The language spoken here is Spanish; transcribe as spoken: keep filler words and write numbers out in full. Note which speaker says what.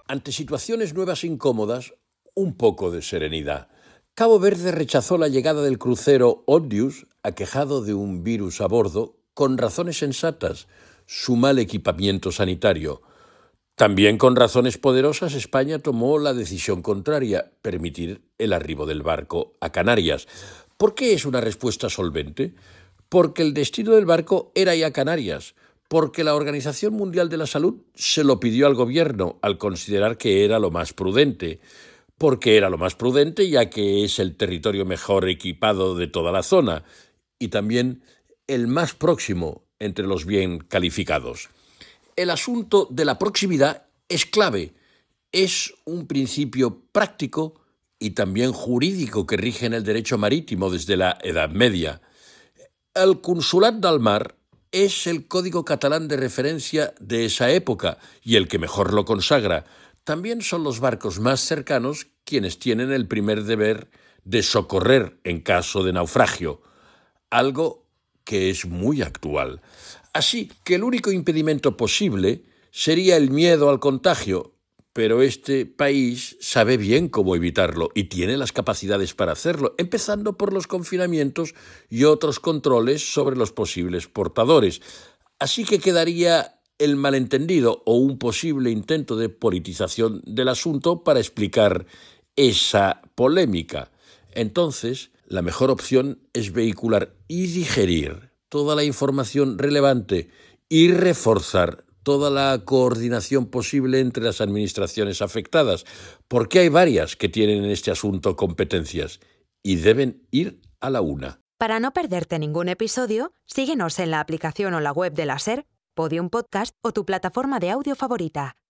Speaker 1: Ante situaciones nuevas e incómodas, un poco de serenidad. Cabo Verde rechazó la llegada del crucero Odious, aquejado de un virus a bordo, con razones sensatas, su mal equipamiento sanitario. También con razones poderosas, España tomó la decisión contraria, permitir el arribo del barco a Canarias. ¿Por qué es una respuesta solvente? Porque el destino del barco era ya Canarias, porque la Organización Mundial de la Salud se lo pidió al gobierno al considerar que era lo más prudente, porque era lo más prudente ya que es el territorio mejor equipado de toda la zona y también el más próximo entre los bien calificados. El asunto de la proximidad es clave, es un principio práctico y también jurídico que rige en el derecho marítimo desde la Edad Media. El Consolat del Mar es el código catalán de referencia de esa época y el que mejor lo consagra. También son los barcos más cercanos quienes tienen el primer deber de socorrer en caso de naufragio, algo que es muy actual. Así que el único impedimento posible sería el miedo al contagio, pero este país sabe bien cómo evitarlo y tiene las capacidades para hacerlo, empezando por los confinamientos y otros controles sobre los posibles portadores. Así que quedaría el malentendido o un posible intento de politización del asunto para explicar esa polémica. Entonces, la mejor opción es vehicular y digerir toda la información relevante y reforzar toda la coordinación posible entre las administraciones afectadas, porque hay varias que tienen en este asunto competencias y deben ir a la una.
Speaker 2: Para no perderte ningún episodio, síguenos en la aplicación o la web de la SER, Podium Podcast o tu plataforma de audio favorita.